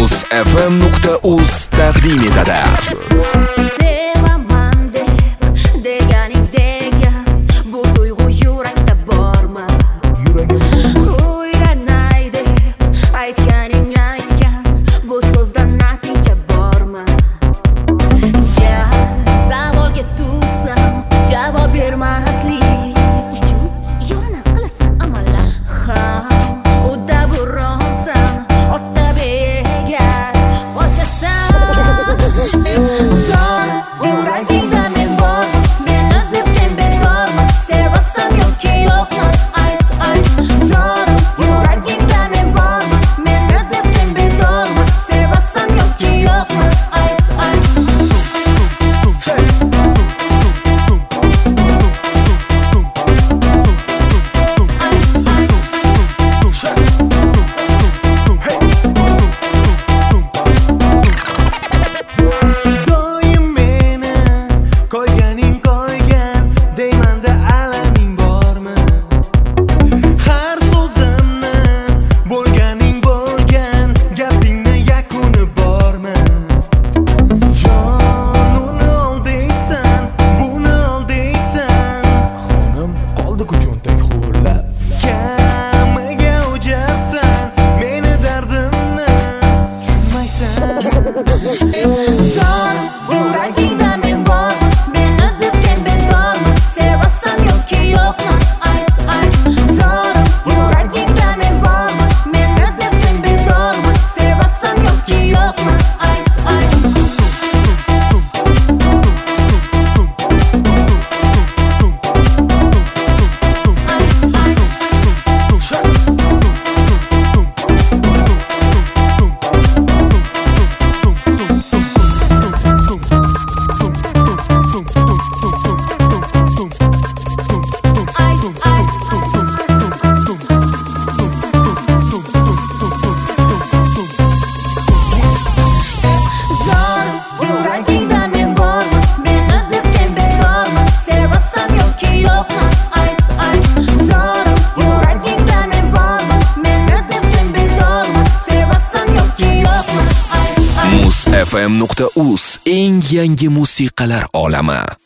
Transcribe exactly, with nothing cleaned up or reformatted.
muz f m nuqta uz taqdim etadi. Sevaman deb deganing degan, bu tuyg'u yurakda bormi? O'ylanay deb aytganing aytgan, bu so'zdan natija bormi? Gar savolga tugsam javob bermaslik uchun yorona qilasan amallar. Ha, udda buronsan, otta bega ochasan. Zor yuragingda men bor, meni deb sen bedormi? Sevasan yoki yo'qmi? Ayt, ayt. Zor yuragingda men bor, meni deb sen bedormi? Sevasan yoki yo'qmi? Ayt, ayt. Doim meni qo'yganing qo'ygan, deymanda alaming bormi? Har so'zimni bo'lganing bo'lgan, gapingni yakuni bormi? Jon, uni ol deysan, buni ol deysan, xonim qoldi-ku cho'ntak xo'rlab. Kamiga o'jarsan, meni dardimni tushunmaysan. Zor yuragingda men bor, meni deb sen bedormi? Sevasan yoki yo'qmi? Ayt, ayt. Zor yuragingda men bor, meni deb sen bedormi? Sevasan yoki yo'qmi? Ayt, ayt. Zor yuragingda men bor, meni deb sen bedormi? Sevasan yoki yo'qmi? Ayt, ayt. Zor yuragingda men bor, meni deb sen bedormi? Sevasan yoki yo'qmi? Ayt, ayt. muz f m nuqta uz eng yangi musiqalar olami.